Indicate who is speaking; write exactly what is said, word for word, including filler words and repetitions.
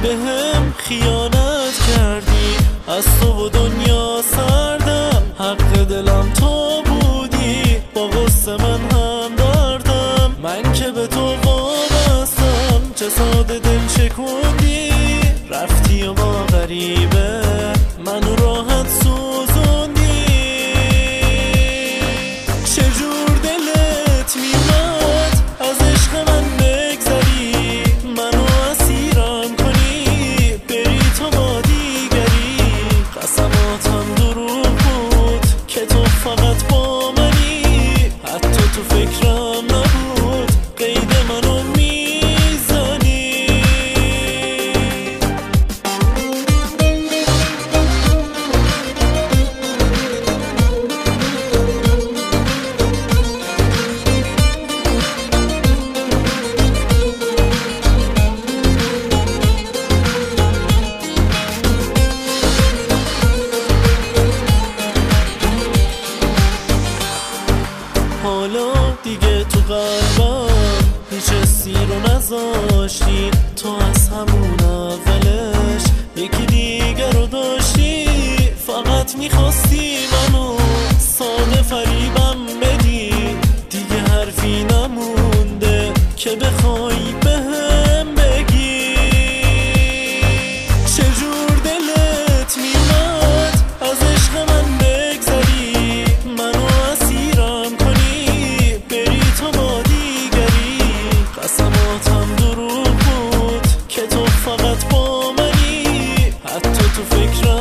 Speaker 1: به هم خیانت کردی، از تو و دنیا سردم، حق دلم تو بودی، با غصه من هم دردم، من که به تو وابستم، چه ساده دل شکوندی، رفتی و با غریبه منو راحت سوزوندی. چجور دلت میومد از عشق من بگذری، منو اسیرم کنی، بری تو با دیگری، قسماتم دروغ بود که تو فقط با منی، حتی تو فکرم نبود قید منو میزنی. حالا دیگه تو قلبم هیچ حسی رو نذاشتی، تو از همون اولش یکی دیگه رو داشتی، فقط میخواستی منو ساده فریبم بدی، دیگه حرفی نمونده که بخوای بهم بگی. چجور دلت میومد از عشق من بگذری، منو اسیرم کنی، بری تو با دیگری، قسماتم دروغ بود که تو فقط با منی، حتی تو فکرم